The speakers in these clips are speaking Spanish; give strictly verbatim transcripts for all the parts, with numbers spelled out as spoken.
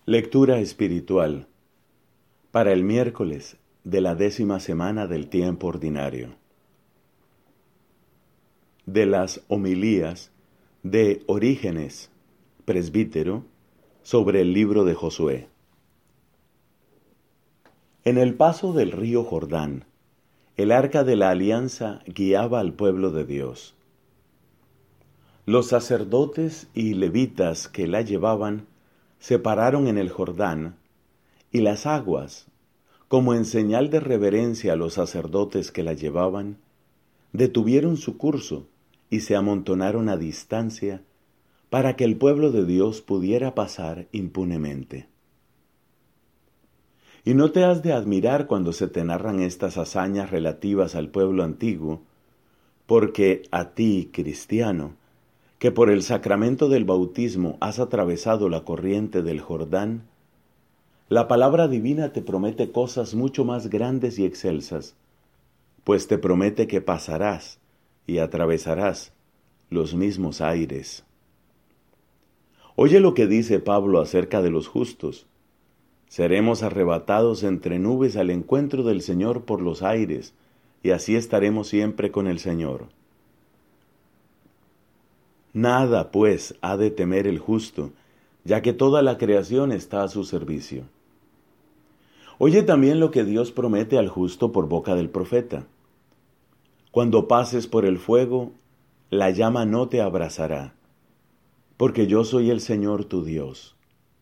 Lectura espiritual para el miércoles de la décima semana del tiempo ordinario. De las homilías de Orígenes, presbítero, sobre el libro de Josué. En el paso del río Jordán, el arca de la alianza guiaba al pueblo de Dios. Los sacerdotes y levitas que la llevaban se pararon en el Jordán, y las aguas, como en señal de reverencia a los sacerdotes que la llevaban, detuvieron su curso y se amontonaron a distancia para que el pueblo de Dios pudiera pasar impunemente. Y no te has de admirar cuando se te narran estas hazañas relativas al pueblo antiguo, porque a ti, cristiano, que por el sacramento del bautismo has atravesado la corriente del Jordán, la palabra divina te promete cosas mucho más grandes y excelsas, pues te promete que pasarás y atravesarás los mismos aires. Oye lo que dice Pablo acerca de los justos. Seremos arrebatados entre nubes al encuentro del Señor por los aires, y así estaremos siempre con el Señor. Nada, pues, ha de temer el justo, ya que toda la creación está a su servicio. Oye también lo que Dios promete al justo por boca del profeta. Cuando pases por el fuego, la llama no te abrasará, porque yo soy el Señor tu Dios.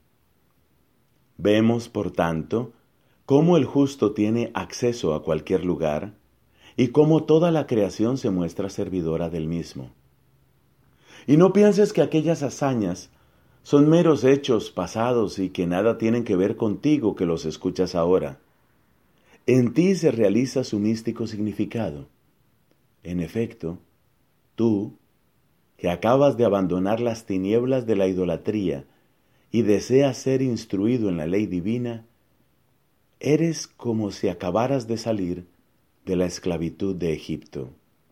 Vemos, por tanto, cómo el justo tiene acceso a cualquier lugar y cómo toda la creación se muestra servidora del mismo. Y no pienses que aquellas hazañas son meros hechos pasados y que nada tienen que ver contigo que los escuchas ahora. En ti se realiza su místico significado. En efecto, tú, que acabas de abandonar las tinieblas de la idolatría y deseas ser instruido en la ley divina, eres como si acabaras de salir de la esclavitud de Egipto.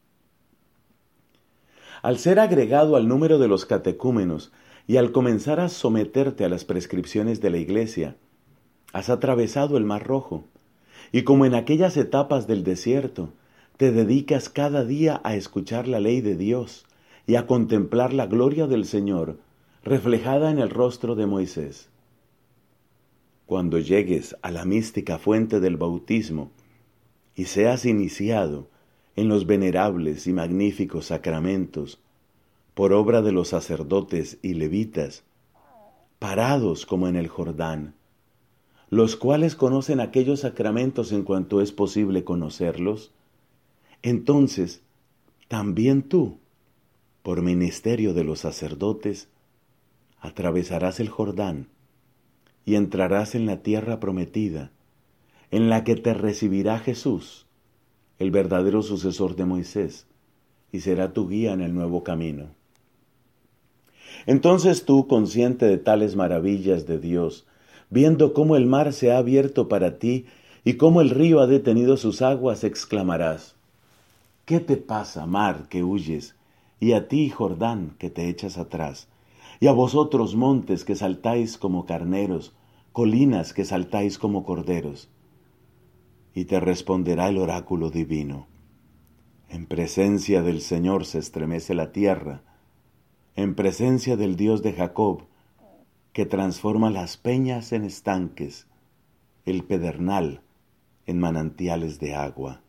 Al ser agregado al número de los catecúmenos y al comenzar a someterte a las prescripciones de la Iglesia, has atravesado el Mar Rojo, y como en aquellas etapas del desierto, te dedicas cada día a escuchar la ley de Dios y a contemplar la gloria del Señor reflejada en el rostro de Moisés. Cuando llegues a la mística fuente del bautismo y seas iniciado en los venerables y magníficos sacramentos, por obra de los sacerdotes y levitas, parados como en el Jordán, los cuales conocen aquellos sacramentos en cuanto es posible conocerlos, entonces también tú, por ministerio de los sacerdotes, atravesarás el Jordán y entrarás en la tierra prometida, en la que te recibirá Jesús, el verdadero sucesor de Moisés, y será tu guía en el nuevo camino. Entonces tú, consciente de tales maravillas de Dios, viendo cómo el mar se ha abierto para ti y cómo el río ha detenido sus aguas, exclamarás: ¿qué te pasa, mar, que huyes? Y a ti, Jordán, que te echas atrás, y a vosotros, montes, que saltáis como carneros, colinas, que saltáis como corderos. Y te responderá el oráculo divino: en presencia del Señor se estremece la tierra, en presencia del Dios de Jacob, que transforma las peñas en estanques, el pedernal en manantiales de agua.